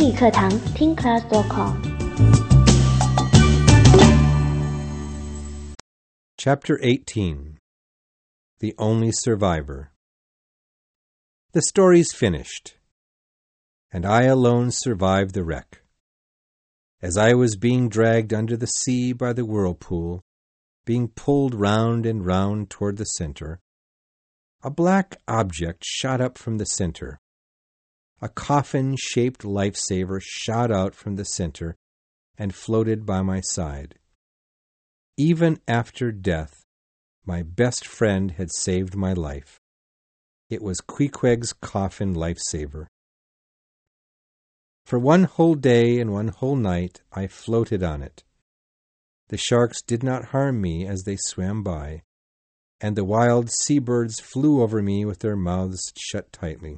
英语课堂 TeenClass.com。 Chapter 18 The Only Survivor. The story's finished, and I alone survived the wreck. As I was being dragged under the sea by the whirlpool, being pulled round and round toward the center, a black object shot up from the center. A coffin-shaped lifesaver shot out from the center and floated by my side. Even after death, my best friend had saved my life. It was Queequeg's coffin lifesaver. For one whole day and one whole night, I floated on it. The sharks did not harm me as they swam by, and the wild seabirds flew over me with their mouths shut tightly.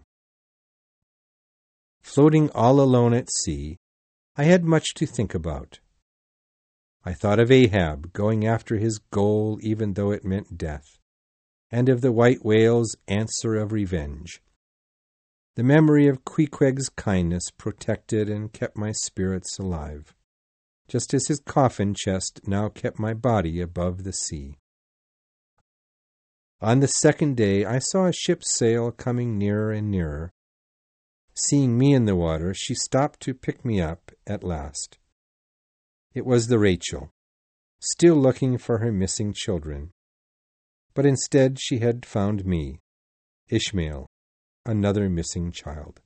Floating all alone at sea, I had much to think about. I thought of Ahab going after his goal even though it meant death, and of the white whale's answer of revenge. The memory of Queequeg's kindness protected and kept my spirits alive, just as his coffin chest now kept my body above the sea. On the second day I saw a ship's sail coming nearer and nearer. Seeing me in the water, she stopped to pick me up at last. It was the Rachel, still looking for her missing children. But instead she had found me, Ishmael, another missing child.